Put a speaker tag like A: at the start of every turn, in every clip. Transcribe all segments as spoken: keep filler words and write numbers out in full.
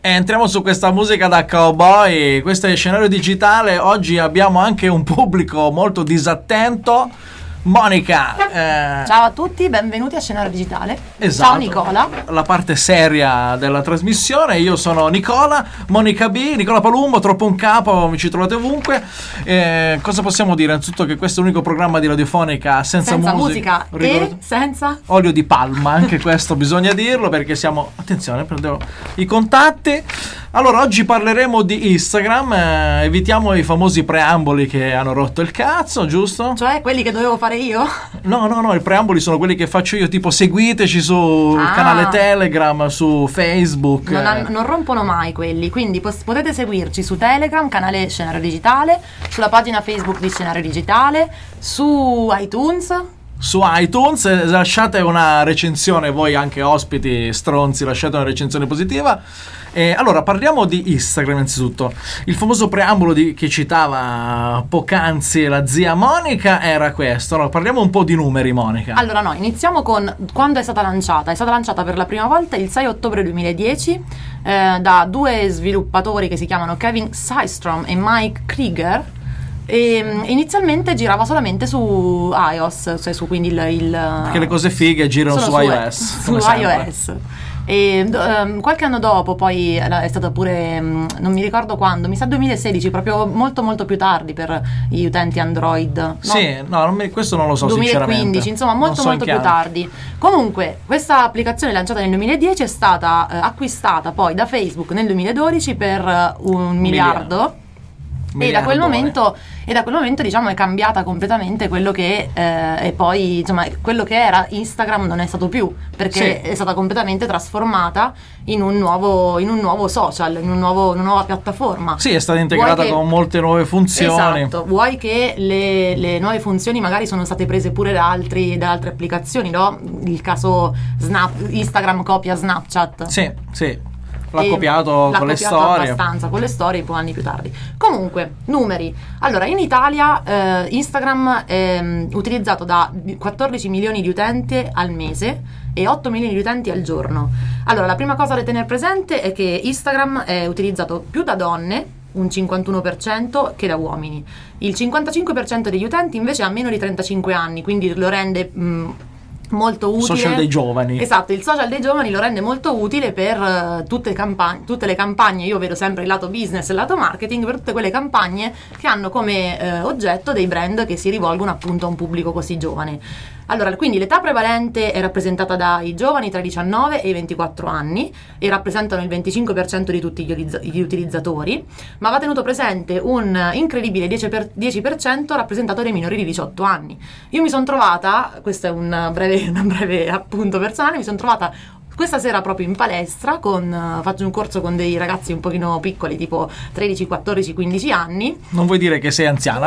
A: E entriamo su questa musica da cowboy, questo è Scenario Digitale. Oggi abbiamo anche un pubblico molto disattento. Monica,
B: eh... ciao a tutti, benvenuti a Scenario Digitale.
A: Esatto.
B: Ciao Nicola.
A: La parte seria della trasmissione. Io sono Nicola, Monica B, Nicola Palumbo, troppo un capo, mi ci trovate ovunque. Eh, cosa possiamo dire? Innanzitutto che questo è l'unico programma di radiofonica senza,
B: senza
A: musica,
B: musica e senza
A: olio di palma, anche questo bisogna dirlo perché siamo, attenzione, prendevo i contatti. Allora, oggi parleremo di Instagram, eh, evitiamo i famosi preamboli che hanno rotto il cazzo, giusto?
B: Cioè quelli che dovevo fare io?
A: No, no, no, i preamboli sono quelli che faccio io, tipo seguiteci sul
B: ah.
A: canale Telegram, su Facebook.
B: Non, han- non rompono mai quelli, quindi pos- potete seguirci su Telegram, canale Scenario Digitale, sulla pagina Facebook di Scenario Digitale, su iTunes.
A: Su iTunes lasciate una recensione, voi anche ospiti stronzi, lasciate una recensione positiva. E allora parliamo di Instagram innanzitutto. Il famoso preambolo di, che citava poc'anzi la zia Monica era questo. Allora, parliamo un po' di numeri, Monica.
B: Allora no, iniziamo con quando è stata lanciata. È stata lanciata per la prima volta il sei ottobre duemiladieci eh, da due sviluppatori che si chiamano Kevin Systrom e Mike Krieger. E inizialmente girava solamente su iOS, cioè su quindi il, il
A: perché le cose fighe girano su, su iOS
B: su iOS. E um, qualche anno dopo poi è stata pure um, non mi ricordo quando, mi sa duemilasedici, proprio molto molto più tardi per gli utenti Android, no?
A: Sì, no, non mi, questo non lo so
B: duemilaquindici,
A: sinceramente,
B: insomma molto
A: so
B: molto più tardi. Comunque questa applicazione lanciata nel duemiladieci è stata uh, acquistata poi da Facebook nel duemiladodici per uh, un miliardo. E da quel momento e da quel momento diciamo è cambiata completamente quello che eh, e poi insomma quello che era Instagram non è stato più, perché sì. È stata completamente trasformata in un nuovo in un nuovo social, in un nuovo una nuova piattaforma.
A: Sì, è stata integrata che, con molte nuove funzioni.
B: Esatto, vuoi che le, le nuove funzioni magari sono state prese pure da altri da altre applicazioni, no? Il caso Snap, Instagram copia Snapchat.
A: Sì, sì. L'ha copiato
B: l'ha
A: con le
B: copiato
A: storie.
B: abbastanza con le storie un po' anni più tardi. Comunque, numeri. Allora, in Italia eh, Instagram è um, utilizzato da quattordici milioni di utenti al mese e otto milioni di utenti al giorno. Allora, la prima cosa da tenere presente è che Instagram è utilizzato più da donne, un cinquantuno per cento, che da uomini. Il cinquantacinque per cento degli utenti invece ha meno di trentacinque anni, quindi lo rende mh, molto utile.
A: Social dei giovani.
B: Esatto, il social dei giovani lo rende molto utile per uh, tutte, campagne, tutte le campagne. Io vedo sempre il lato business e il lato marketing, per tutte quelle campagne che hanno come uh, oggetto dei brand che si rivolgono appunto a un pubblico così giovane. Allora, quindi l'età prevalente è rappresentata dai giovani tra i diciannove e i ventiquattro anni e rappresentano il venticinque per cento di tutti gli, utilizz- gli utilizzatori, ma va tenuto presente un incredibile dieci per cento rappresentato dai minori di diciotto anni. Io mi sono trovata, questo è un breve, un breve appunto personale, mi sono trovata questa sera proprio in palestra con uh, faccio un corso con dei ragazzi un pochino piccoli, tipo tredici, quattordici, quindici anni.
A: Non vuoi dire che sei anziana,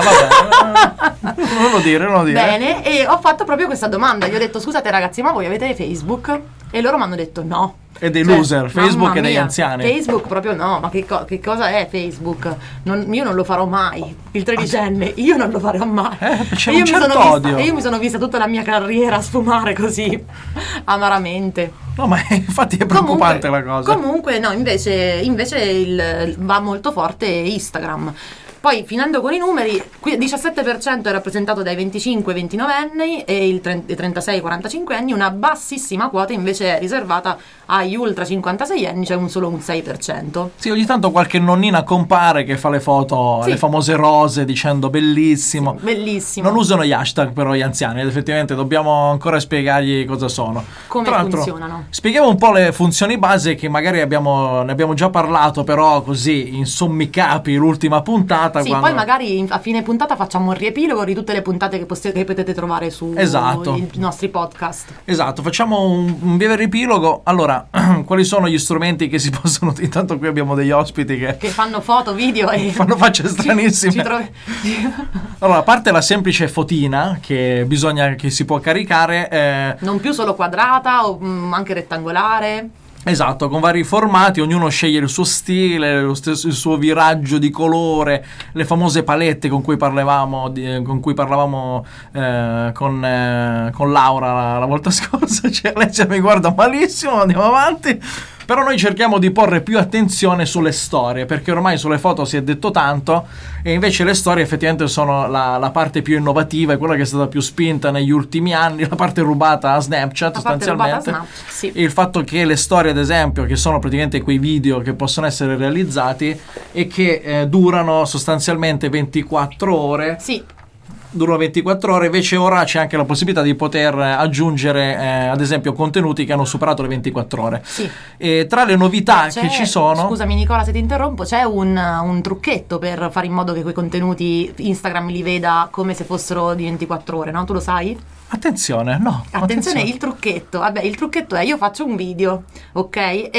A: vabbè. non lo dire, non lo dire.
B: Bene, e ho fatto proprio questa domanda. Gli ho detto: scusate ragazzi, ma voi avete Facebook? E loro mi hanno detto no.
A: E dei
B: cioè,
A: loser, Facebook e degli anziani.
B: Facebook proprio no, ma che, co- che cosa è Facebook? Non, io non lo farò mai, il tredicenne, io non lo farò mai.
A: Eh, c'è
B: io
A: un certo odio.
B: E io mi sono vista tutta la mia carriera sfumare così, amaramente.
A: No, ma infatti è preoccupante
B: comunque,
A: la cosa.
B: Comunque no, invece, invece il, va molto forte Instagram. Poi, finendo con i numeri, il diciassette per cento è rappresentato dai venticinque ventinove anni e il trentasei quarantacinque anni, una bassissima quota invece è riservata agli ultra cinquantasei anni, cioè un solo un sei per cento.
A: Sì, ogni tanto qualche nonnina compare che fa le foto, sì. Le famose rose, dicendo bellissimo.
B: Sì, bellissimo.
A: Non usano gli hashtag però gli anziani, ed effettivamente dobbiamo ancora spiegargli cosa sono.
B: Come
A: Tra
B: funzionano.
A: Spieghiamo un po' le funzioni base che magari abbiamo, ne abbiamo già parlato, però così in sommi capi l'ultima puntata.
B: Sì,
A: quando...
B: poi magari in, a fine puntata facciamo un riepilogo di tutte le puntate che, post- che potete trovare su
A: esatto.
B: i nostri podcast.
A: Esatto, facciamo un, un breve riepilogo. Allora, quali sono gli strumenti che si possono... Intanto qui abbiamo degli ospiti che...
B: Che fanno foto, video e...
A: fanno facce stranissime.
B: Ci, ci trovi...
A: Allora, a parte la semplice fotina che bisogna, che si può caricare... Eh...
B: Non più solo quadrata o mh, anche rettangolare...
A: Esatto, con vari formati, ognuno sceglie il suo stile, lo stesso, il suo viraggio di colore, le famose palette con cui parlavamo, di, con cui parlavamo eh, con, eh, con Laura la, la volta scorsa. Cioè, lei mi guarda malissimo, andiamo avanti. Però noi cerchiamo di porre più attenzione sulle storie, perché ormai sulle foto si è detto tanto e invece le storie effettivamente sono la, la parte più innovativa, è quella che è stata più spinta negli ultimi anni, la parte rubata a Snapchat
B: La parte
A: sostanzialmente.
B: rubata a Snapchat, sì.
A: Il fatto che le storie, ad esempio, che sono praticamente quei video che possono essere realizzati e che eh, durano sostanzialmente ventiquattro ore.
B: Sì.
A: Durano ventiquattro ore, invece ora c'è anche la possibilità di poter aggiungere eh, ad esempio contenuti che hanno superato le ventiquattro ore.
B: Sì.
A: E tra le novità
B: C'è,
A: che ci sono,
B: scusami Nicola se ti interrompo, c'è un, un trucchetto per fare in modo che quei contenuti Instagram li veda come se fossero di ventiquattro ore, no? Tu lo sai?
A: attenzione, no,
B: Attenzione,
A: attenzione.
B: il trucchetto. Vabbè, il trucchetto è: io faccio un video, ok?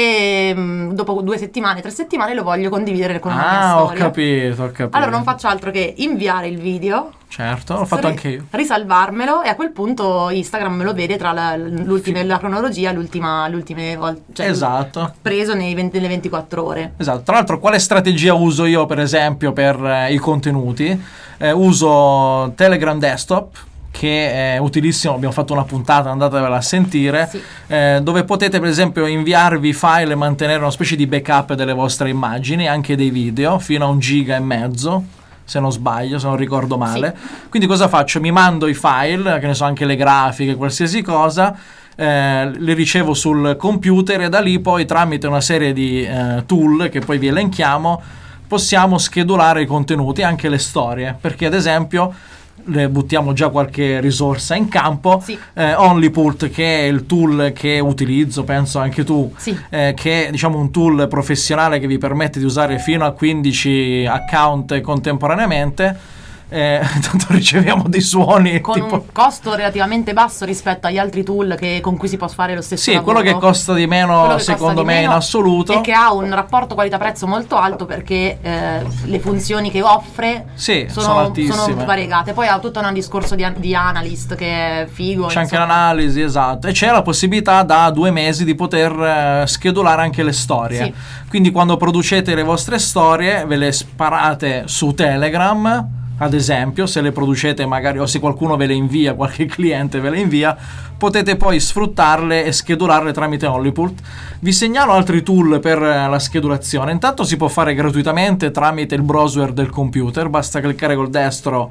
B: E mh, dopo due settimane, tre settimane lo voglio condividere con una mia
A: Ah, ho
B: storia.
A: capito, ho capito.
B: Allora non faccio altro che inviare il video.
A: Certo, l'ho fatto
B: ri-
A: anche io.
B: Risalvarmelo e a quel punto Instagram me lo vede tra la, l'ultima, la cronologia, l'ultima, le ultime volte. Cioè,
A: Esatto.
B: preso nei venti, nelle ventiquattro ore.
A: Esatto. Tra l'altro, quale strategia uso io, per esempio, per eh, i contenuti? Eh, uso Telegram Desktop, che è utilissimo, abbiamo fatto una puntata, andatevela a sentire,
B: Sì.
A: eh, dove potete per esempio inviarvi file e mantenere una specie di backup delle vostre immagini, anche dei video, fino a un giga e mezzo, se non sbaglio, se non ricordo male. Quindi cosa faccio? Mi mando i file, che ne so, anche le grafiche, qualsiasi cosa, eh, le ricevo sul computer e da lì poi tramite una serie di eh, tool che poi vi elenchiamo possiamo schedulare i contenuti, anche le storie, perché ad esempio le buttiamo già qualche risorsa in campo.
B: Sì.
A: eh, OnlyPult, che è il tool che utilizzo, penso anche tu,
B: Sì.
A: eh, che è diciamo un tool professionale che vi permette di usare fino a quindici account contemporaneamente. Eh, tanto riceviamo dei suoni
B: Con
A: tipo...
B: un costo relativamente basso rispetto agli altri tool che, con cui si può fare lo stesso
A: Sì,
B: lavoro.
A: quello che costa di meno
B: Quello che
A: secondo
B: costa di
A: me
B: meno
A: in assoluto.
B: e che ha un rapporto qualità-prezzo molto alto, perché eh, le funzioni che offre
A: Sì, sono
B: sono,
A: altissime.
B: sono variegate. Poi ha tutto un discorso di, di analyst che è figo.
A: C'è anche
B: insomma.
A: l'analisi, esatto, e c'è la possibilità da due mesi di poter eh, schedulare anche le storie.
B: Sì.
A: Quindi quando producete le vostre storie ve le sparate su Telegram, ad esempio, se le producete magari, o se qualcuno ve le invia, qualche cliente ve le invia, potete poi sfruttarle e schedularle tramite OnlyPult. Vi segnalo altri tool per eh, la schedulazione. Intanto si può fare gratuitamente tramite il browser del computer, basta cliccare col destro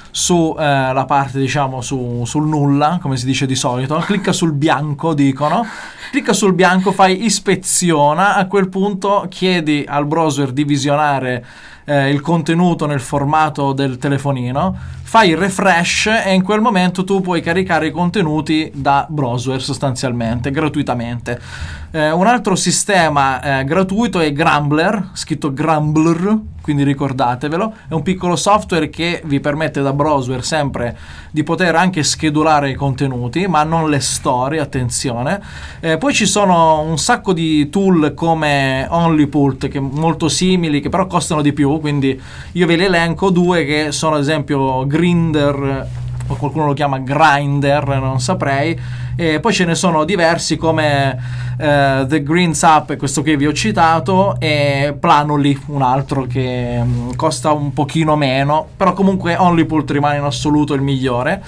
A: su eh, la parte, diciamo, su, sul nulla, come si dice di solito, clicca sul bianco, dicono, clicca sul bianco, fai ispeziona, a quel punto chiedi al browser di visionare eh, il contenuto nel formato del telefonino, fai il refresh e in quel momento tu puoi caricare i contenuti da browser sostanzialmente, gratuitamente. Eh, un altro sistema eh, gratuito è Grumbler, scritto Grumbler, quindi ricordatevelo, è un piccolo software che vi permette da browser sempre di poter anche schedulare i contenuti, ma non le storie, attenzione. Eh, poi ci sono un sacco di tool come OnlyPult, che molto simili, che però costano di più, quindi io ve li elenco due che sono ad esempio Grindr, o qualcuno lo chiama Grindr, non saprei. E poi ce ne sono diversi come uh, The Greens Up, questo che vi ho citato, e Planoly, un altro che um, costa un pochino meno, però comunque OnlyPult rimane in assoluto il migliore.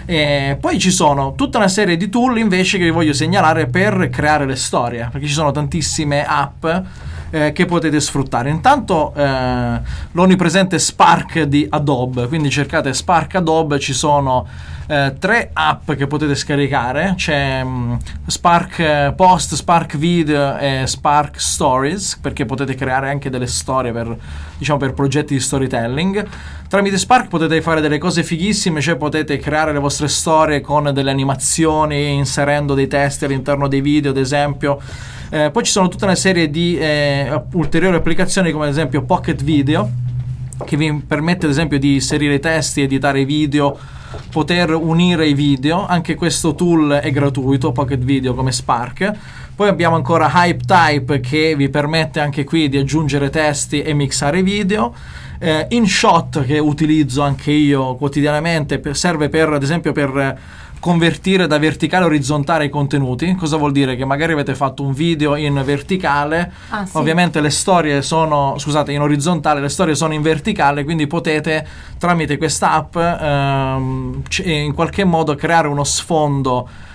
A: E poi ci sono tutta una serie di tool invece che vi voglio segnalare per creare le storie, perché ci sono tantissime app eh, che potete sfruttare. Intanto eh, l'onnipresente Spark di Adobe, quindi cercate Spark Adobe, ci sono eh, tre app che potete scaricare, c'è mh, Spark Post, Spark Video e Spark Stories, perché potete creare anche delle storie per, diciamo, per progetti di storytelling. Tramite Spark potete fare delle cose fighissime, cioè potete creare le vostre storie con delle animazioni, inserendo dei testi all'interno dei video, ad esempio. Eh, poi ci sono tutta una serie di eh, ulteriori applicazioni, come ad esempio Pocket Video, che vi permette ad esempio di inserire i testi, editare i video, poter unire i video. Anche questo tool è gratuito, Pocket Video come Spark. Poi abbiamo ancora HypeType, che vi permette anche qui di aggiungere testi e mixare video. Eh, InShot, che utilizzo anche io quotidianamente, per, serve per ad esempio per convertire da verticale a orizzontale i contenuti. Cosa vuol dire? Che magari avete fatto un video in verticale,
B: ah, sì.
A: ovviamente le storie sono, scusate, in orizzontale, le storie sono in verticale, quindi potete tramite questa app ehm, in qualche modo creare uno sfondo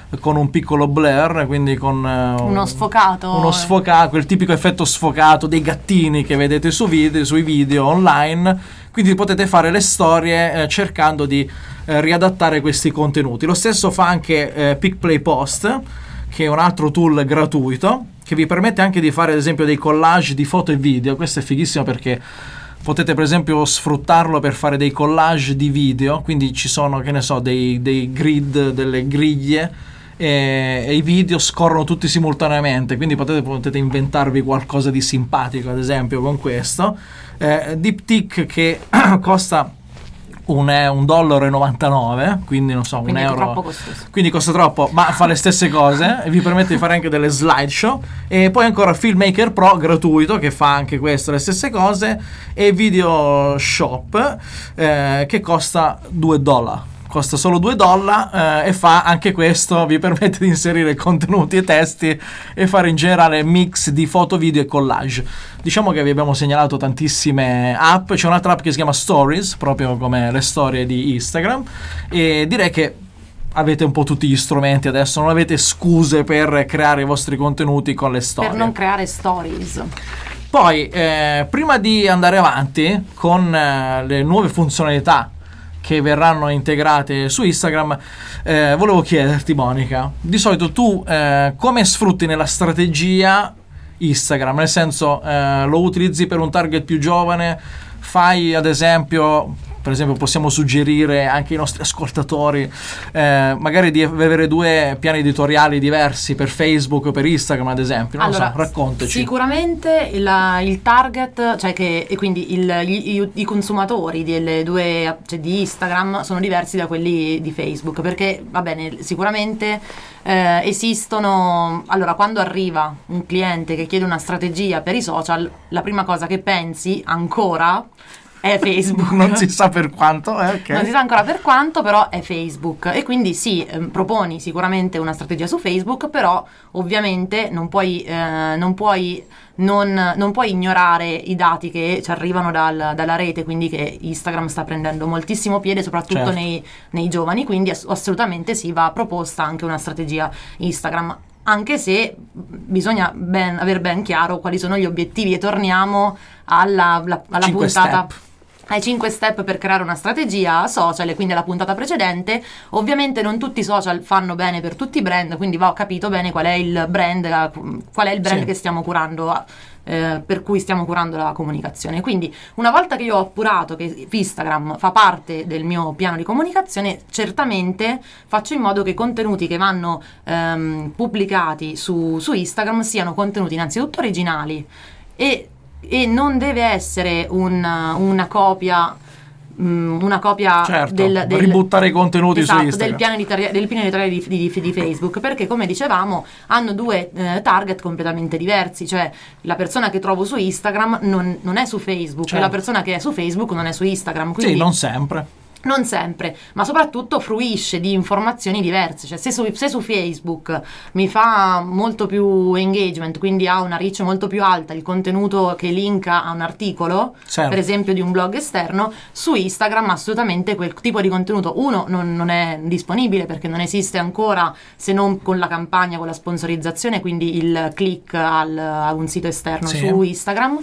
A: con un piccolo blur, quindi con uh,
B: uno sfocato,
A: uno sfocato, quel tipico effetto sfocato dei gattini che vedete su video, sui video online. Quindi potete fare le storie eh, cercando di eh, riadattare questi contenuti. Lo stesso fa anche eh, PicPlay Post, che è un altro tool gratuito che vi permette anche di fare ad esempio dei collage di foto e video. Questo è fighissimo perché potete per esempio sfruttarlo per fare dei collage di video, quindi ci sono, che ne so, dei, dei grid, delle griglie, e, e i video scorrono tutti simultaneamente, quindi potete, potete inventarvi qualcosa di simpatico ad esempio con questo. eh, DeepTik che costa un, un dollaro e novantanove, quindi non so,
B: quindi
A: un
B: è
A: euro,
B: troppo costoso.
A: quindi costa troppo, ma fa le stesse cose e vi permette di fare anche delle slideshow. E poi ancora Filmmaker Pro gratuito, che fa anche questo, le stesse cose, e Video Shop eh, che costa due dollari. Costa solo due dollari eh, e fa anche questo, vi permette di inserire contenuti e testi e fare in generale mix di foto, video e collage. Diciamo che vi abbiamo segnalato tantissime app. C'è un'altra app che si chiama Stories, proprio come le storie di Instagram, e direi che avete un po' tutti gli strumenti adesso, non avete scuse per creare i vostri contenuti con le storie.
B: Per non creare stories.
A: Poi, eh, prima di andare avanti con eh, le nuove funzionalità che verranno integrate su Instagram, eh, volevo chiederti, Monica, di solito tu eh, come sfrutti nella strategia Instagram? Nel senso, eh, lo utilizzi per un target più giovane? Fai ad esempio, per esempio possiamo suggerire anche ai nostri ascoltatori eh, magari di avere due piani editoriali diversi per Facebook o per Instagram ad esempio, non
B: allora,
A: so, raccontaci.
B: Sicuramente il, il target, cioè che e quindi il, i, i consumatori delle due, cioè di Instagram sono diversi da quelli di Facebook, perché va bene, sicuramente eh, esistono, allora quando arriva un cliente che chiede una strategia per i social, la prima cosa che pensi ancora è Facebook.
A: Non si sa per quanto, eh, okay.
B: Non si sa ancora per quanto, però è Facebook. E quindi sì, eh, proponi sicuramente una strategia su Facebook, però ovviamente non puoi, eh, non puoi, non, non puoi ignorare i dati che ci arrivano dal, dalla rete, quindi che Instagram sta prendendo moltissimo piede, soprattutto
A: certo.
B: nei, nei giovani, quindi ass- assolutamente sì, va proposta anche una strategia Instagram. Anche se bisogna ben, aver ben chiaro quali sono gli obiettivi, e torniamo alla, la, alla puntata
A: step.
B: ai cinque step per creare una strategia social, e quindi alla puntata precedente. Ovviamente non tutti i social fanno bene per tutti i brand, quindi va capito bene qual è il brand, qual è il brand
A: sì.
B: che stiamo curando, eh, per cui stiamo curando la comunicazione. Quindi una volta che io ho appurato che Instagram fa parte del mio piano di comunicazione, certamente faccio in modo che i contenuti che vanno ehm, pubblicati su, su Instagram siano contenuti innanzitutto originali, e e non deve essere una, una copia mh, una copia
A: certo,
B: del, del
A: ributtare i contenuti
B: esatto,
A: su Instagram,
B: del piano editoriale, del piano editoriale di, di, di Facebook, perché come dicevamo hanno due eh, target completamente diversi. Cioè la persona che trovo su Instagram non, non è su Facebook,
A: certo.
B: e la persona che è su Facebook non è su Instagram, quindi
A: sì, non sempre.
B: Non sempre, ma soprattutto fruisce di informazioni diverse. Cioè se su, se su Facebook mi fa molto più engagement, quindi ha una reach molto più alta il contenuto che linka a un articolo,
A: certo.
B: per esempio di un blog esterno, su Instagram assolutamente quel tipo di contenuto uno non, non è disponibile, perché non esiste ancora, se non con la campagna, con la sponsorizzazione, quindi il click al, a un sito esterno
A: sì.
B: su Instagram.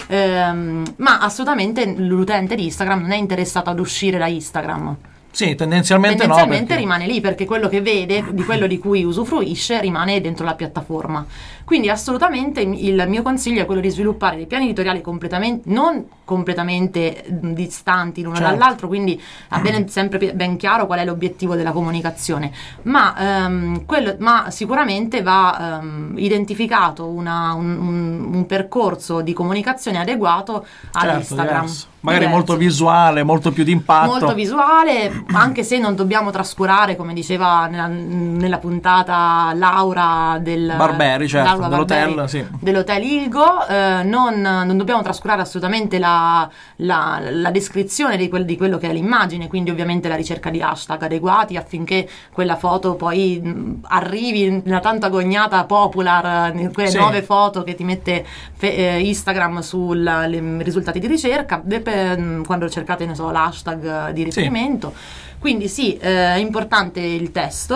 B: Ehm, ma assolutamente l'utente di Instagram non è interessato ad uscire da Instagram.
A: Sì, tendenzialmente,
B: tendenzialmente
A: no, perché...
B: rimane lì, perché quello che vede, di quello di cui usufruisce, rimane dentro la piattaforma. Quindi assolutamente il mio consiglio è quello di sviluppare dei piani editoriali completamente, non completamente distanti l'uno
A: certo.
B: dall'altro, quindi ha bene, sempre ben chiaro qual è l'obiettivo della comunicazione, ma, um, quello, ma sicuramente va um, identificato una, un, un, un percorso di comunicazione adeguato ad
A: certo,
B: Instagram.
A: Diverso. Magari
B: diverso.
A: molto visuale, molto più d'impatto.
B: Molto visuale, anche se non dobbiamo trascurare, come diceva nella, nella puntata Laura del
A: Barberi, certo,
B: Laura
A: dell'hotel,
B: Barberi,
A: sì.
B: dell'hotel Ilgo, eh, non, non dobbiamo trascurare assolutamente la, la, la descrizione di, quel, di quello che è l'immagine, quindi ovviamente la ricerca di hashtag adeguati affinché quella foto poi mh, arrivi nella tanto agognata popular, quelle
A: sì.
B: nuove foto che ti mette fe, eh, Instagram sui risultati di ricerca, de, per, quando cercate, ne so, l'hashtag di riferimento. Sì. Quindi sì, eh, è importante il testo,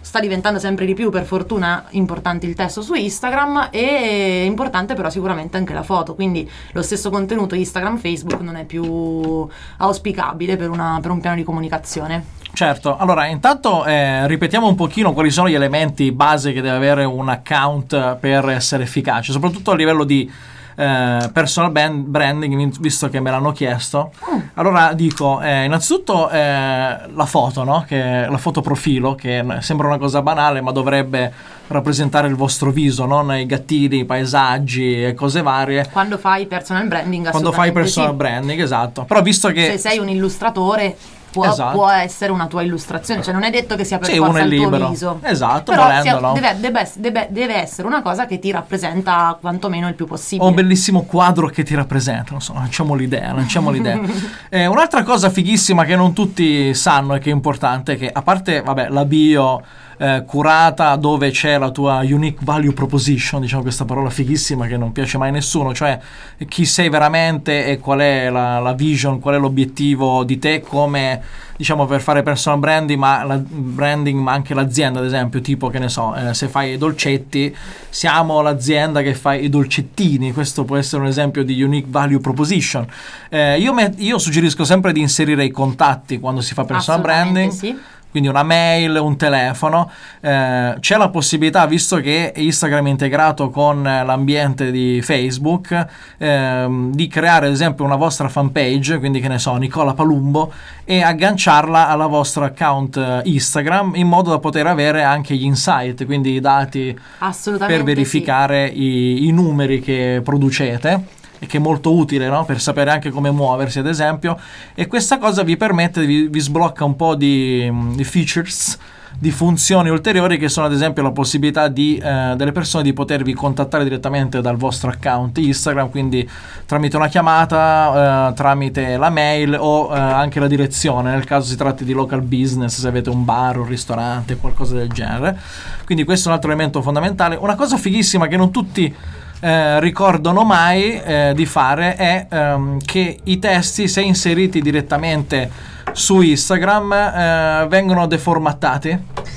B: sta diventando sempre di più, per fortuna, importante il testo su Instagram, e importante però sicuramente anche la foto, quindi lo stesso contenuto Instagram, Facebook non è più auspicabile per, una, per un piano di comunicazione.
A: Certo, allora intanto eh, ripetiamo un pochino quali sono gli elementi base che deve avere un account per essere efficace, soprattutto a livello di eh, personal brand, branding, visto che me l'hanno chiesto. Mm. Allora dico, eh, innanzitutto eh, la foto, no? Che la foto profilo, che sembra una cosa banale, ma dovrebbe rappresentare il vostro viso, non i gattini, i paesaggi e cose varie.
B: Quando fai personal branding,
A: Quando fai personal
B: sì.
A: branding, esatto. Però visto che
B: se sei un illustratore Può,
A: esatto.
B: può essere una tua illustrazione, cioè non è detto che sia per
A: sì,
B: forza
A: il
B: tuo
A: libero.
B: viso,
A: esatto,
B: però
A: volendolo.
B: Deve, deve, deve, deve essere una cosa che ti rappresenta quantomeno il più possibile.
A: O un bellissimo quadro che ti rappresenta, non so, lanciamo l'idea, lanciamo l'idea. eh, un'altra cosa fighissima che non tutti sanno e che è importante è che, a parte, vabbè, la bio eh, curata, dove c'è la tua unique value proposition, diciamo questa parola fighissima che non piace mai a nessuno, cioè chi sei veramente e qual è la, la vision, qual è l'obiettivo di te come, diciamo, per fare personal branding, ma, la, branding, ma anche l'azienda, ad esempio, tipo, che ne so, eh, se fai i dolcetti, siamo l'azienda che fa i dolcettini, questo può essere un esempio di unique value proposition. Eh, io, me, io suggerisco sempre di inserire i contatti quando si fa personal branding.
B: Sì.
A: Quindi una mail, un telefono, eh, c'è la possibilità, visto che Instagram è integrato con l'ambiente di Facebook, eh, di creare ad esempio una vostra fanpage, quindi che ne so, Nicola Palumbo, e agganciarla alla vostra account Instagram, in modo da poter avere anche gli insight, quindi i dati per verificare
B: sì.
A: i, i numeri che producete, e che è molto utile, no? Per sapere anche come muoversi, ad esempio, e questa cosa vi permette, vi, vi sblocca un po' di, di features, di funzioni ulteriori, che sono ad esempio la possibilità di eh, delle persone di potervi contattare direttamente dal vostro account Instagram, quindi tramite una chiamata, eh, tramite la mail o eh, anche la direzione, nel caso si tratti di local business, se avete un bar, un ristorante, qualcosa del genere. Quindi questo è un altro elemento fondamentale. Una cosa fighissima che non tutti Eh, ricordano mai eh, di fare è ehm, che i testi, se inseriti direttamente su Instagram, eh, vengono deformattati,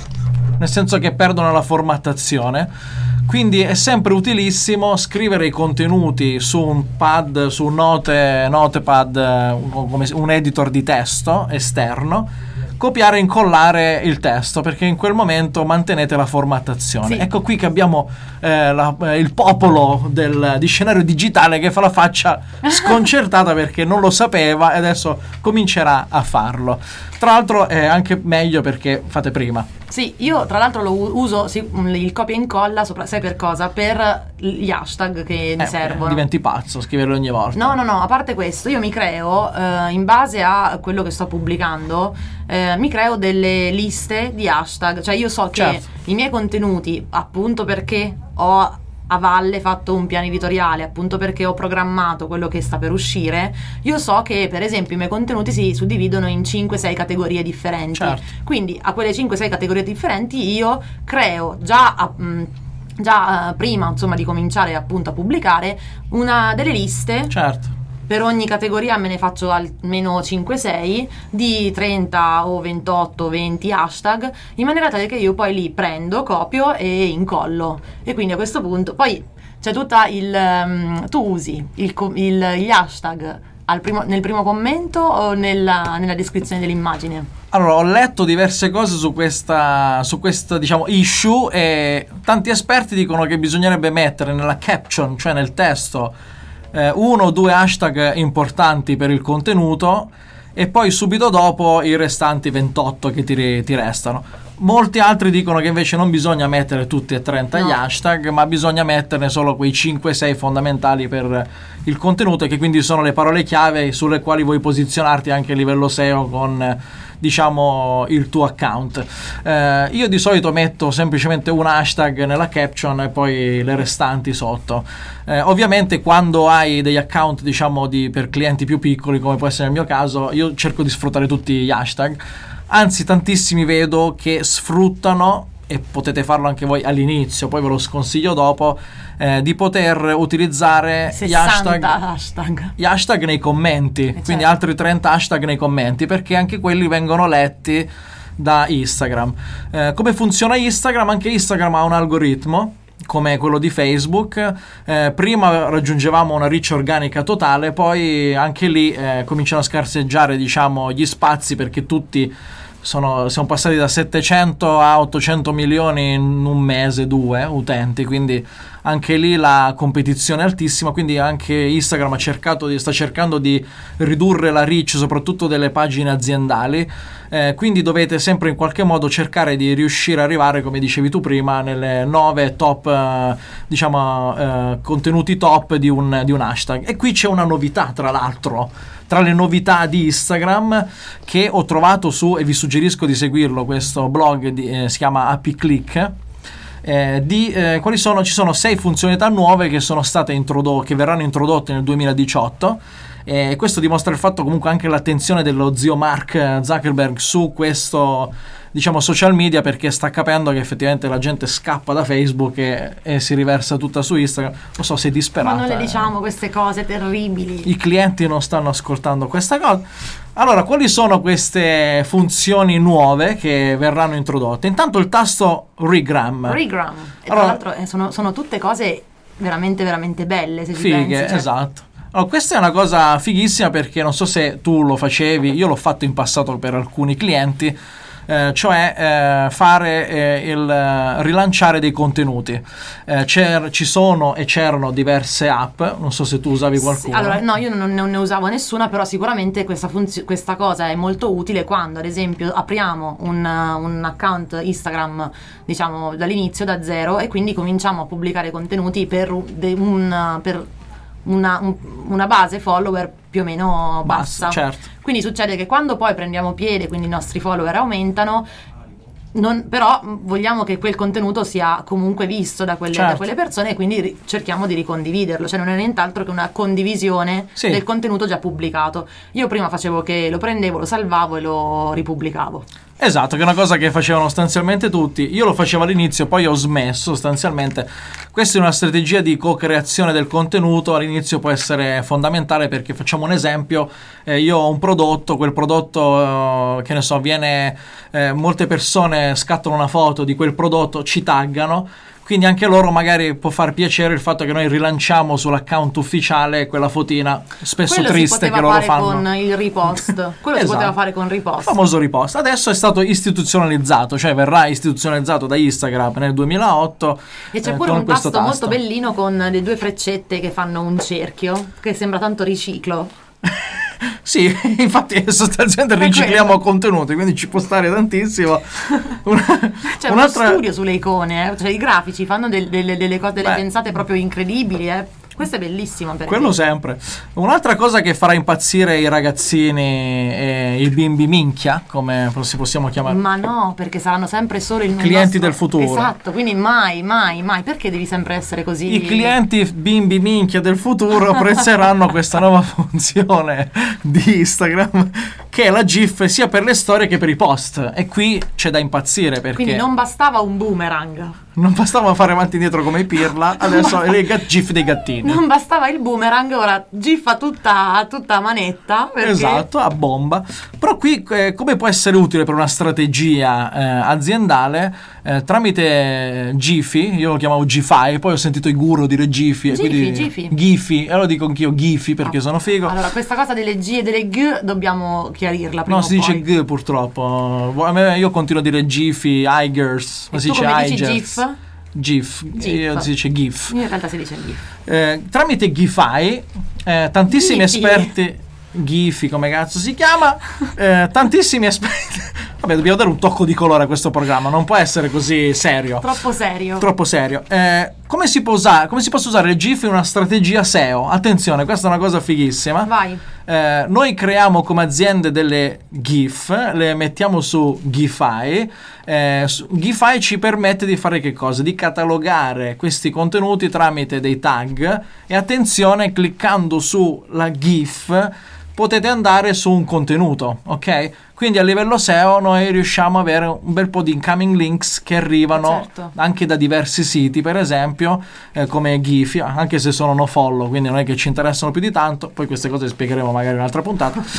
A: nel senso che perdono la formattazione. Quindi è sempre utilissimo scrivere i contenuti su un pad, su un note, notepad, un, come un editor di testo esterno, copiare e incollare il testo, perché in quel momento mantenete la formattazione.
B: Sì.
A: Ecco qui che abbiamo eh, la, eh, il popolo del, di scenario digitale che fa la faccia sconcertata perché non lo sapeva e adesso comincerà a farlo. Tra l'altro è anche meglio perché fate prima.
B: Sì, io tra l'altro lo uso, sì, il copia e incolla, sopra, sai per cosa? Per gli hashtag che mi
A: eh,
B: servono.
A: Diventi pazzo, scriverlo ogni volta.
B: No, no, no, a parte questo, io mi creo, eh, in base a quello che sto pubblicando, eh, mi creo delle liste di hashtag. Cioè io so
A: certo.
B: che i miei contenuti, appunto perché ho a valle fatto un piano editoriale, appunto perché ho programmato quello che sta per uscire, io so che per esempio i miei contenuti si suddividono in cinque sei categorie differenti.
A: Certo.
B: Quindi a quelle cinque sei categorie differenti io creo già a, mh, già uh, prima, insomma, di cominciare appunto a pubblicare una delle liste.
A: Certo.
B: Per ogni categoria me ne faccio almeno cinque sei di trenta o ventotto venti hashtag, in maniera tale che io poi li prendo, copio e incollo. E quindi a questo punto poi c'è tutta il um, tu usi il, il, gli hashtag al primo, nel primo commento o nella, nella descrizione dell'immagine?
A: Allora, ho letto diverse cose su questa, su questa, diciamo, issue, e tanti esperti dicono che bisognerebbe mettere nella caption, cioè nel testo, eh, uno o due hashtag importanti per il contenuto e poi subito dopo i restanti ventotto che ti, ti restano. Molti altri dicono che invece non bisogna mettere tutti e trenta no. gli hashtag, ma bisogna metterne solo quei cinque sei fondamentali per il contenuto, che quindi sono le parole chiave sulle quali vuoi posizionarti anche a livello S E O con, diciamo, il tuo account. Eh, io di solito metto semplicemente un hashtag nella caption e poi le restanti sotto. Eh, ovviamente quando hai degli account, diciamo, di, per clienti più piccoli, come può essere il mio caso, io cerco di sfruttare tutti gli hashtag. Anzi, tantissimi vedo che sfruttano, e potete farlo anche voi all'inizio, poi ve lo sconsiglio dopo, eh, di poter utilizzare gli hashtag,
B: hashtag
A: gli hashtag nei commenti, eh, quindi
B: certo.
A: altri trenta hashtag nei commenti, perché anche quelli vengono letti da Instagram. Eh, come funziona Instagram? Anche Instagram ha un algoritmo come quello di Facebook. Eh, prima raggiungevamo una reach organica totale, poi anche lì eh, cominciano a scarseggiare, diciamo, gli spazi, perché tutti sono, siamo passati da settecento a ottocento milioni in un mese, due utenti, quindi anche lì la competizione è altissima. Quindi anche Instagram ha cercato di, sta cercando di ridurre la reach, soprattutto delle pagine aziendali. Eh, quindi dovete sempre in qualche modo cercare di riuscire ad arrivare, come dicevi tu prima, nelle nove top, eh, diciamo, eh, contenuti top di un, di un hashtag. E qui c'è una novità, tra l'altro, tra le novità di Instagram che ho trovato su, e vi suggerisco di seguirlo, questo blog di, eh, si chiama Happy Click. Eh, di, eh, quali sono? Ci sono sei funzionalità nuove che sono state introdotte, che verranno introdotte nel duemiladiciotto. E eh, questo dimostra il fatto, comunque, anche l'attenzione dello zio Mark Zuckerberg su questo, diciamo, social media, perché sta capendo che effettivamente la gente scappa da Facebook e, e si riversa tutta su Instagram. Non so, sei disperata.
B: Ma non le diciamo eh. queste cose terribili.
A: I clienti non stanno ascoltando questa cosa. Allora, quali sono queste funzioni nuove che verranno introdotte? Intanto il tasto Regram.
B: Regram. E
A: allora,
B: tra l'altro eh, sono, sono tutte cose veramente, veramente belle, se ci
A: fighe,
B: pensi. Cioè.
A: Esatto. Allora, questa è una cosa fighissima, perché non so se tu lo facevi, io l'ho fatto in passato per alcuni clienti, eh, cioè eh, fare eh, il eh, rilanciare dei contenuti. Eh, c'er, ci sono e c'erano diverse app, non so se tu usavi qualcuna.
B: Sì, allora no, io non, non ne usavo nessuna, però sicuramente questa, funzio- questa cosa è molto utile quando, ad esempio, apriamo un, un account Instagram, diciamo, dall'inizio, da zero, e quindi cominciamo a pubblicare contenuti per un... Per Una, un, una base follower più o meno bassa.
A: Basta, certo.
B: Quindi succede che quando poi prendiamo piede, quindi i nostri follower aumentano, non, però vogliamo che quel contenuto sia comunque visto da quelle,
A: certo.
B: da quelle persone, e quindi ri- cerchiamo di ricondividerlo. Cioè non è nient'altro che una condivisione
A: sì.
B: del contenuto già pubblicato. Io prima facevo che lo prendevo, lo salvavo e lo ripubblicavo.
A: Esatto, che è una cosa che facevano sostanzialmente tutti. Io lo facevo all'inizio, poi ho smesso sostanzialmente. Questa è una strategia di co-creazione del contenuto. All'inizio può essere fondamentale, perché, facciamo un esempio, eh, io ho un prodotto, quel prodotto, eh, che ne so, viene, eh, molte persone scattano una foto di quel prodotto, ci taggano. Quindi anche loro magari può far piacere il fatto che noi rilanciamo sull'account ufficiale quella fotina spesso
B: quello
A: triste che loro fanno.
B: Quello si poteva fare con il repost. Quello
A: esatto.
B: si poteva fare con repost.
A: Il famoso repost. Adesso è stato istituzionalizzato, cioè verrà istituzionalizzato da Instagram nel duemilaotto.
B: E c'è
A: eh,
B: pure
A: con
B: un
A: questo
B: tasto,
A: tasto
B: molto bellino con le due freccette che fanno un cerchio, che sembra tanto riciclo.
A: Sì, infatti sostanzialmente rincicliamo contenuti, quindi ci può stare tantissimo. Una,
B: c'è
A: un'altra...
B: uno studio sulle icone, eh? Cioè i grafici fanno del, delle, delle cose, delle Beh. pensate proprio incredibili, eh? Questo è bellissimo, per
A: quello esempio. Sempre. Un'altra cosa che farà impazzire i ragazzini è i bimbi minchia, come si possiamo chiamare.
B: Ma no, perché saranno sempre solo il
A: clienti
B: nostro...
A: del futuro.
B: Esatto, quindi mai, mai, mai. Perché devi sempre essere così?
A: I clienti bimbi minchia del futuro apprezzeranno questa nuova funzione di Instagram, che è la GIF sia per le storie che per i post. E qui c'è da impazzire, perché
B: quindi non bastava un boomerang.
A: Non bastava fare avanti e indietro come i pirla, adesso è le GIF dei gattini.
B: Non bastava il boomerang, ora GIF a tutta, tutta manetta. Perché...
A: Esatto, a bomba. Però qui eh, come può essere utile per una strategia eh, aziendale, eh, tramite Giphy, io lo chiamavo Gify, poi ho sentito i guru dire Giphy.
B: Giphy,
A: quindi
B: Giphy.
A: Giphy, e lo dico anch'io Giphy perché
B: ah.
A: sono figo.
B: Allora, questa cosa delle G e delle G dobbiamo chiarirla prima.
A: No, si dice
B: poi.
A: G purtroppo. A me, io continuo a dire Giphy, Igers, ma si dice Igers. GIF,
B: GIF.
A: Io, si dice GIF.
B: In realtà si dice GIF.
A: Eh, tramite Gify, eh, tantissimi
B: Giphy.
A: esperti, Giphy come cazzo si chiama, eh, tantissimi esperti. Vabbè, dobbiamo dare un tocco di colore a questo programma, non può essere così serio.
B: Troppo serio.
A: Troppo serio. Eh, come si può usare, come si possa usare il GIF in una strategia S E O? Attenzione, questa è una cosa fighissima.
B: Vai.
A: Eh, noi creiamo come aziende delle GIF, le mettiamo su Gify. Eh, Gify ci permette di fare che cosa? Di catalogare questi contenuti tramite dei tag, e attenzione, cliccando sulla GIF potete andare su un contenuto, ok? Quindi a livello S E O noi riusciamo ad avere un bel po' di incoming links che arrivano
B: certo.
A: anche da diversi siti, per esempio, eh, come Giphy, anche se sono no follow, quindi non è che ci interessano più di tanto, poi queste cose le spiegheremo magari in un'altra puntata.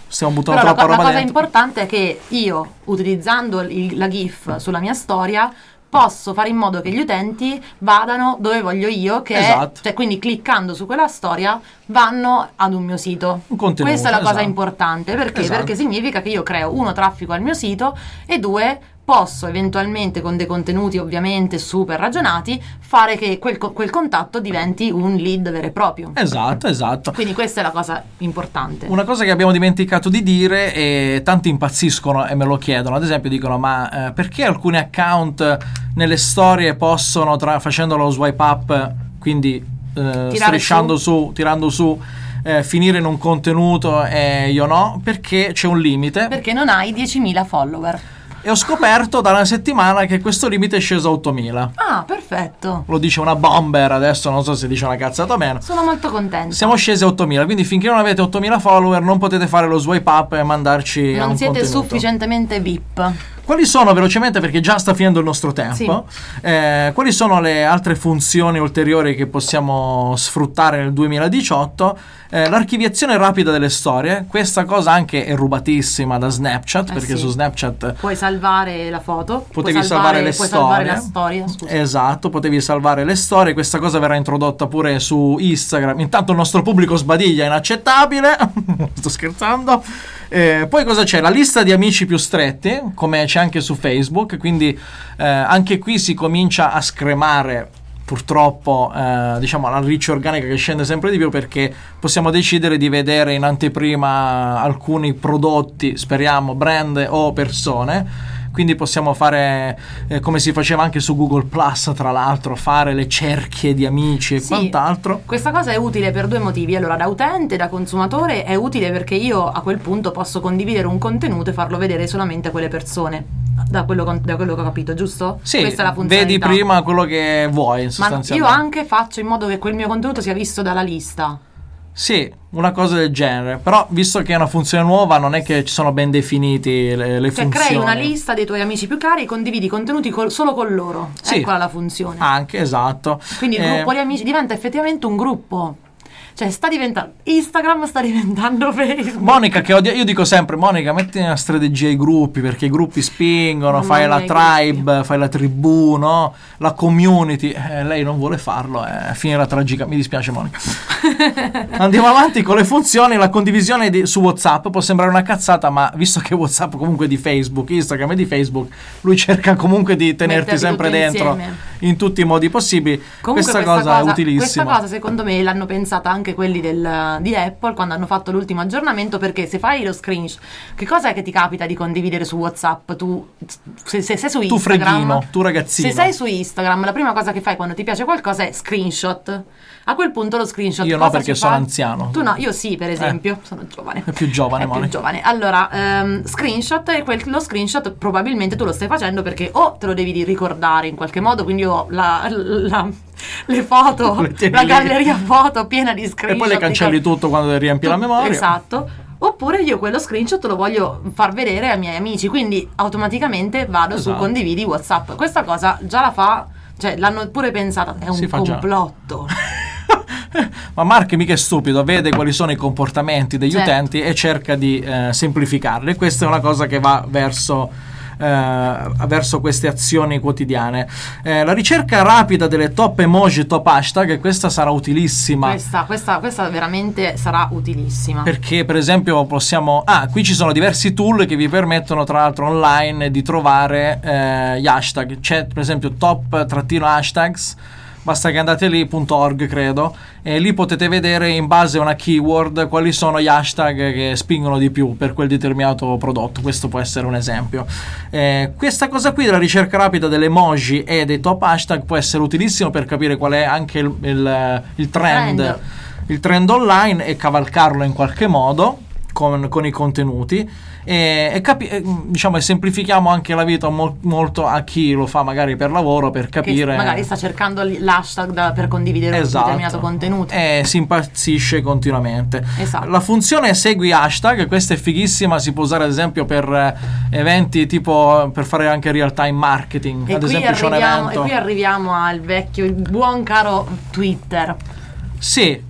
A: stiamo buttando
B: Però
A: troppa
B: la,
A: roba
B: la cosa
A: dentro.
B: importante è che io, utilizzando il- la GIF sulla mia storia, posso fare in modo che gli utenti vadano dove voglio io, che
A: Esatto.
B: è, cioè quindi cliccando su quella storia vanno ad un mio sito.
A: Un contenuto,
B: Questa è la cosa
A: esatto.
B: importante, perché?
A: Esatto.
B: Perché significa che io creo uno traffico al mio sito e due posso eventualmente con dei contenuti ovviamente super ragionati fare che quel, co- quel contatto diventi un lead vero e proprio.
A: Esatto, esatto.
B: Quindi questa è la cosa importante.
A: Una cosa che abbiamo dimenticato di dire, e tanti impazziscono e me lo chiedono, ad esempio dicono ma eh, perché alcuni account nelle storie possono, tra, facendo lo swipe up, quindi eh, strisciando su. su, tirando su, eh, finire in un contenuto e io no? Perché c'è un limite.
B: Perché non hai diecimila follower.
A: E ho scoperto da una settimana che questo limite è sceso a ottomila.
B: Ah, perfetto.
A: Lo dice una bomber, adesso non so se dice una cazzata o meno.
B: Sono molto contenta.
A: Siamo scesi a ottomila, quindi finché non avete ottomila follower non potete fare lo swipe up e mandarci a
B: Non
A: un
B: siete
A: contenuto.
B: sufficientemente V I P.
A: Quali sono, velocemente perché già sta finendo il nostro tempo, eh, quali sono le altre funzioni ulteriori che possiamo sfruttare nel duemiladiciotto? Eh, l'archiviazione rapida delle storie, questa cosa anche è rubatissima da Snapchat,
B: Eh
A: perché
B: sì.
A: su Snapchat
B: Puoi salvare la foto.
A: potevi
B: puoi
A: salvare, le
B: puoi
A: storie.
B: salvare la storia. Scusa.
A: Esatto, potevi salvare le storie. Questa cosa verrà introdotta pure su Instagram. Intanto il nostro pubblico sbadiglia, inaccettabile. Sto scherzando. Eh, poi cosa c'è? La lista di amici più stretti, come c'è anche su Facebook, quindi eh, anche qui si comincia a scremare purtroppo eh, diciamo la reach organica che scende sempre di più, perché possiamo decidere di vedere in anteprima alcuni prodotti, speriamo brand o persone. Quindi possiamo fare eh, come si faceva anche su Google Plus, tra l'altro, fare le cerchie di amici e
B: Sì.
A: quant'altro.
B: Questa cosa è utile per due motivi. Allora, da utente, da consumatore, è utile perché io a quel punto posso condividere un contenuto e farlo vedere solamente a quelle persone. Da quello, con- da quello che ho capito, giusto?
A: Sì,
B: Questa è la
A: vedi
B: funzionalità.
A: prima quello che vuoi,
B: Ma io
A: sostanzialmente.
B: anche faccio in modo che quel mio contenuto sia visto dalla lista.
A: Sì, una cosa del genere. Però, visto che è una funzione nuova, non è che ci sono ben definiti le, le
B: Cioè,
A: funzioni.
B: crei una lista dei tuoi amici più cari e condividi i contenuti col- solo con loro.
A: Sì.
B: Eccola la funzione.
A: Anche, esatto.
B: Quindi il
A: Eh,
B: gruppo di amici diventa effettivamente un gruppo. Cioè, sta diventando Instagram, sta diventando Facebook.
A: Monica, che odia, io dico sempre, Monica, metti una strategia ai gruppi, perché i gruppi spingono,
B: Mamma
A: fai
B: mia,
A: la
B: i
A: tribe, fai la tribù, no? La community. Eh, lei non vuole farlo, eh, finirà tragica. Mi dispiace, Monica. Andiamo avanti con le funzioni. La condivisione di- su WhatsApp può sembrare una cazzata, ma visto che WhatsApp comunque è di Facebook, Instagram è di Facebook, lui cerca comunque di tenerti
B: Metterli
A: sempre
B: tutti
A: dentro
B: insieme.
A: in tutti i modi possibili.
B: Comunque
A: questa, cosa, è utilissima.
B: Questa cosa secondo me l'hanno pensata anche quelli del, di Apple quando hanno fatto l'ultimo aggiornamento, perché se fai lo screenshot, che cosa è che ti capita di condividere su WhatsApp? Tu se, se sei su
A: Tu
B: Instagram,
A: freghino, tu ragazzino.
B: se sei su Instagram, la prima cosa che fai quando ti piace qualcosa è screenshot. A quel punto lo screenshot
A: Io no,
B: cosa
A: perché
B: ci
A: sono
B: fa?
A: anziano.
B: Tu no, io sì, per esempio, sono giovane.
A: È più giovane,
B: È più
A: Monica.
B: giovane. Allora, ehm, screenshot e quel, lo screenshot probabilmente tu lo stai facendo perché o te lo devi ricordare in qualche modo, quindi ho la, la- le foto,
A: Le tieni
B: la
A: lì.
B: galleria foto piena di screenshot.
A: E poi le
B: di
A: cancelli
B: co-
A: tutto quando riempi la
B: tu-
A: memoria.
B: Esatto. Oppure io quello screenshot lo voglio far vedere ai miei amici, quindi automaticamente vado su
A: Esatto.
B: condividi WhatsApp. Questa cosa già la fa, cioè l'hanno pure pensata, è
A: Si
B: un
A: fa già.
B: complotto.
A: Ma Mark mica è stupido, vede quali sono i comportamenti degli
B: Certo.
A: utenti e cerca di eh, semplificarli. Questa è una cosa che va verso, eh, verso queste azioni quotidiane. Eh, la ricerca rapida delle top emoji, top hashtag, questa sarà utilissima.
B: Questa, questa, questa veramente sarà utilissima.
A: Perché per esempio possiamo... Ah, qui ci sono diversi tool che vi permettono tra l'altro online di trovare eh, gli hashtag. C'è per esempio top-hashtags. Basta che andate lì, punto org credo, e lì potete vedere in base a una keyword quali sono gli hashtag che spingono di più per quel determinato prodotto. Questo può essere un esempio. Eh, questa cosa qui della ricerca rapida delle emoji e dei top hashtag può essere utilissimo per capire qual è anche il, il, il trend,
B: Trend.
A: il trend online e cavalcarlo in qualche modo con, con i contenuti. E, e capi- e, diciamo e semplifichiamo anche la vita mol- molto a chi lo fa magari per lavoro, per
B: Che
A: capire
B: magari sta cercando l- l'hashtag da- per condividere un
A: Esatto.
B: determinato contenuto.
A: e si impazzisce continuamente.
B: Esatto.
A: La funzione segui hashtag, questa è fighissima, si può usare ad esempio per eh, eventi tipo per fare anche real time marketing.
B: E
A: ad
B: qui,
A: esempio c'è un
B: arriviamo, e
A: evento
B: qui arriviamo al vecchio, il buon caro Twitter.
A: Sì,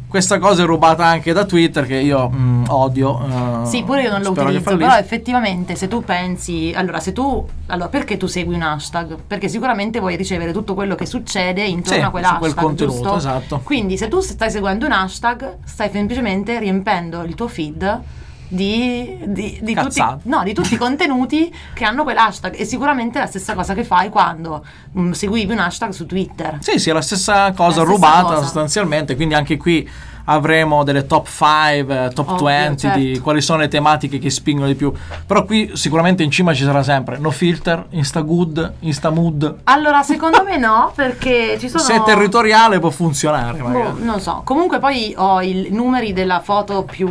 A: questa cosa è rubata anche da Twitter, che io mh, odio. Uh,
B: sì, pure io non lo utilizzo, però effettivamente se tu pensi, allora se tu, allora perché tu segui un hashtag? Perché sicuramente vuoi ricevere tutto quello che succede intorno
A: sì,
B: a quell'hashtag,
A: quel contenuto,
B: giusto?
A: esatto.
B: Quindi se tu stai seguendo un hashtag, stai semplicemente riempendo il tuo feed di, di, di, tutti, no, di tutti i contenuti che hanno quell'hashtag. E sicuramente è la stessa cosa che fai quando mh, seguivi un hashtag su Twitter.
A: Sì, sì, è la stessa cosa, la stessa rubata cosa. Sostanzialmente, quindi anche qui avremo delle top cinque, top
B: Ovvio,
A: venti
B: certo.
A: di quali sono le tematiche che spingono di più. Però qui sicuramente in cima ci sarà sempre no filter, insta good, insta mood.
B: Allora secondo me no, perché ci sono,
A: se è territoriale può funzionare
B: boh, non so. Comunque poi ho i numeri della foto più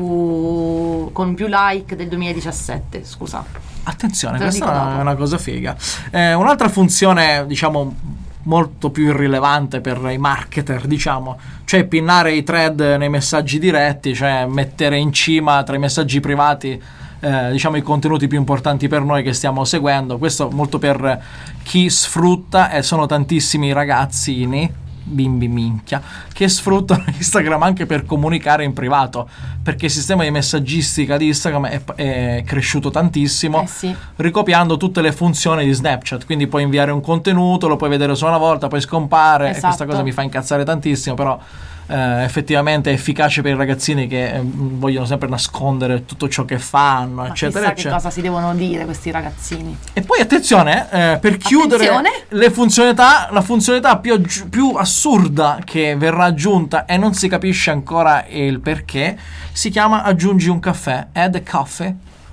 B: con più like del duemiladiciassette, scusa.
A: Attenzione, questa è una cosa figa. Eh, un'altra funzione, diciamo, molto più irrilevante per i marketer, diciamo, cioè pinnare i thread nei messaggi diretti, cioè mettere in cima tra i messaggi privati eh, diciamo i contenuti più importanti per noi che stiamo seguendo. Questo molto per chi sfrutta, e sono tantissimi ragazzini, bimbi minchia, che sfruttano Instagram anche per comunicare in privato, perché il sistema di messaggistica di Instagram è, è cresciuto tantissimo,
B: eh sì.
A: ricopiando tutte le funzioni di Snapchat, quindi puoi inviare un contenuto, lo puoi vedere solo una volta, poi scompare,
B: esatto.
A: E questa cosa mi fa incazzare tantissimo, però eh, effettivamente è efficace per i ragazzini che eh, vogliono sempre nascondere tutto ciò che fanno,
B: ma
A: eccetera,
B: chissà
A: eccetera.
B: Che cosa si devono dire questi ragazzini.
A: E poi attenzione, eh, per chiudere
B: attenzione.
A: le funzionalità, la funzionalità più, aggi- più assurda che verrà aggiunta e non si capisce ancora il perché, si chiama aggiungi un caffè, add a coffee,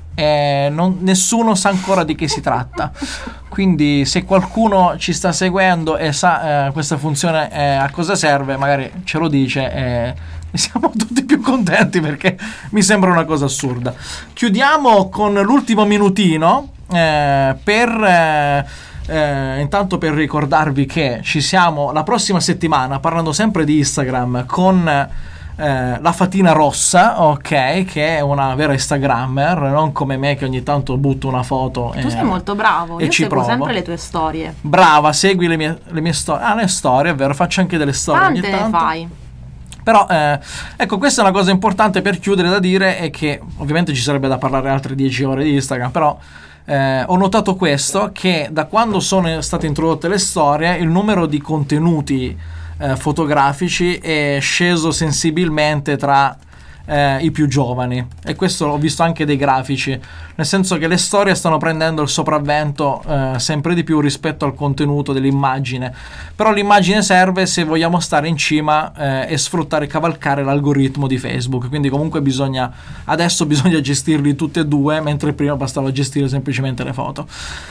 A: e non, nessuno sa ancora di che si tratta. Quindi se qualcuno ci sta seguendo e sa eh, questa funzione eh, a cosa serve, magari ce lo dice e siamo tutti più contenti, perché mi sembra una cosa assurda. Chiudiamo con l'ultimo minutino eh, per eh, eh, intanto per ricordarvi che ci siamo la prossima settimana, parlando sempre di Instagram, con Eh, la Fatina Rossa, ok, che è una vera Instagrammer, non come me che ogni tanto butto una foto.
B: Tu
A: e,
B: sei molto bravo,
A: e
B: io
A: ci
B: seguo
A: provo.
B: sempre le tue storie.
A: Brava, segui le mie, le mie storie. Ah, le storie, è vero, faccio anche delle storie.
B: Tante
A: ogni
B: ne
A: tanto.
B: fai.
A: Però, eh, ecco, questa è una cosa importante per chiudere da dire, è che ovviamente ci sarebbe da parlare altre dieci ore di Instagram, però eh, ho notato questo, che da quando sono state introdotte le storie, il numero di contenuti Eh, fotografici è sceso sensibilmente tra eh, i più giovani, e questo l'ho visto anche dei grafici, nel senso che le storie stanno prendendo il sopravvento eh, sempre di più rispetto al contenuto dell'immagine. Però l'immagine serve se vogliamo stare in cima eh, e sfruttare e cavalcare l'algoritmo di Facebook, quindi comunque bisogna adesso bisogna gestirli tutti e due, mentre prima bastava gestire semplicemente le foto.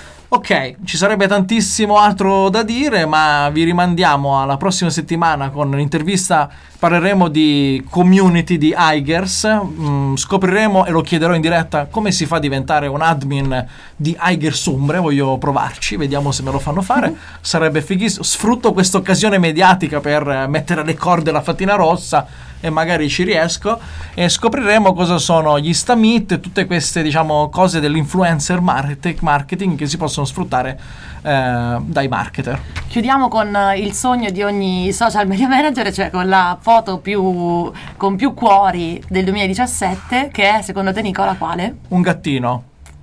A: Ok, ci sarebbe tantissimo altro da dire, ma vi rimandiamo alla prossima settimana con l'intervista. Parleremo di community di Aigers, mm, scopriremo, e lo chiederò in diretta, come si fa a diventare un admin di Aigers Umbre. Voglio provarci, vediamo se me lo fanno fare. Mm-hmm. Sarebbe fighissimo. Sfrutto questa occasione mediatica per mettere le corde alla Fatina Rossa e magari ci riesco, e scopriremo cosa sono gli Instamit e tutte queste, diciamo, cose dell'influencer marketing, marketing che si possono sfruttare eh, dai marketer.
B: Chiudiamo con il sogno di ogni social media manager, cioè con la foto più con più cuori del duemiladiciassette, che è, secondo te, Nicola, quale?
A: Un gattino.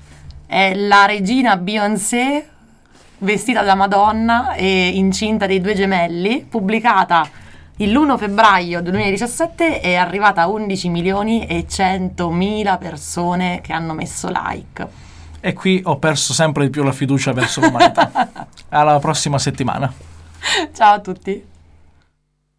B: È la regina Beyoncé vestita da Madonna e incinta dei due gemelli, pubblicata l'primo febbraio duemiladiciassette, è arrivata a undici milioni e centomila persone che hanno messo like.
A: E qui ho perso sempre di più la fiducia verso l'umanità. Alla prossima settimana.
B: Ciao a tutti.